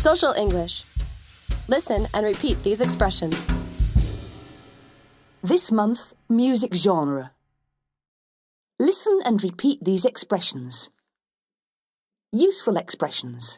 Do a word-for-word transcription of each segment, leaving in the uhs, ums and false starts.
Social English. Listen and repeat these expressions. This month, music genre. Listen and repeat these expressions. Useful expressions.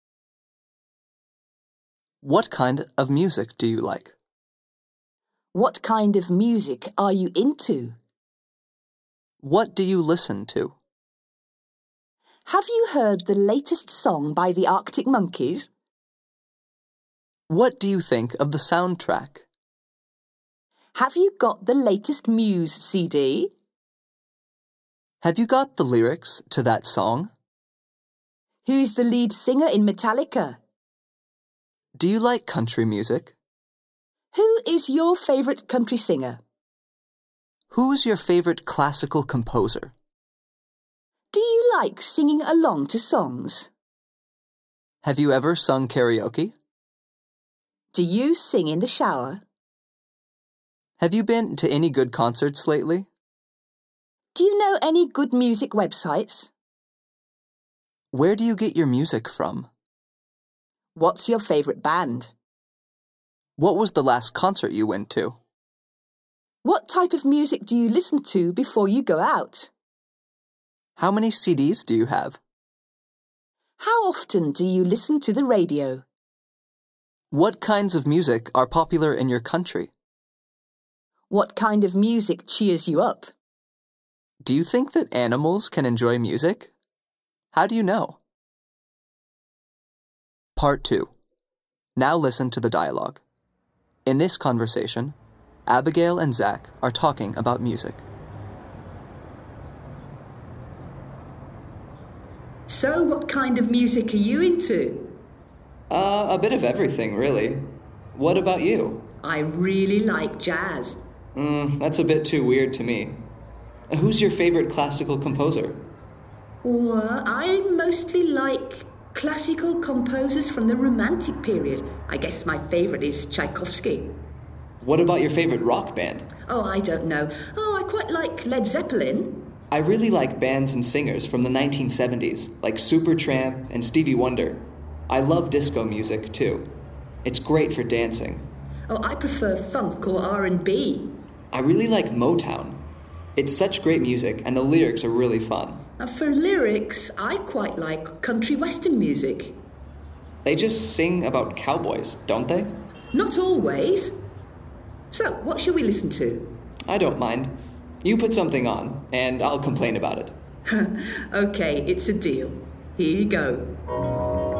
What kind of music do you like? What kind of music are you into? What do you listen to? Have you heard the latest song by the Arctic Monkeys? What do you think of the soundtrack? Have you got the latest Muse C D? Have you got the lyrics to that song? Who's the lead singer in Metallica? Do you like country music? Who is your favourite country singer? Who is your favorite classical composer? Do you like singing along to songs? Have you ever sung karaoke? Do you sing in the shower? Have you been to any good concerts lately? Do you know any good music websites? Where do you get your music from? What's your favourite band? What was the last concert you went to? What type of music do you listen to before you go out? How many C Ds do you have? How often do you listen to the radio? What kinds of music are popular in your country? What kind of music cheers you up? Do you think that animals can enjoy music? How do you know? Part two. Now listen to the dialogue. In this conversation, Abigail and Zach are talking about music. So, what kind of music are you into? Uh, a bit of everything, really. What about you? I really like jazz. Mm, that's a bit too weird to me. Who's your favorite classical composer? Well, I mostly like classical composers from the Romantic period. I guess my favourite is Tchaikovsky. What about your favorite rock band? Oh, I don't know. Oh, I quite like Led Zeppelin. I really like bands and singers from the nineteen seventies, like Supertramp and Stevie Wonder. I love disco music, too. It's great for dancing. Oh, I prefer funk or R and B. I really like Motown. It's such great music, and the lyrics are really fun. Uh, for lyrics, I quite like country western music. They just sing about cowboys, don't they? Not always. So, what should we listen to? I don't mind. You put something on, and I'll complain about it. Okay, it's a deal. Here you go.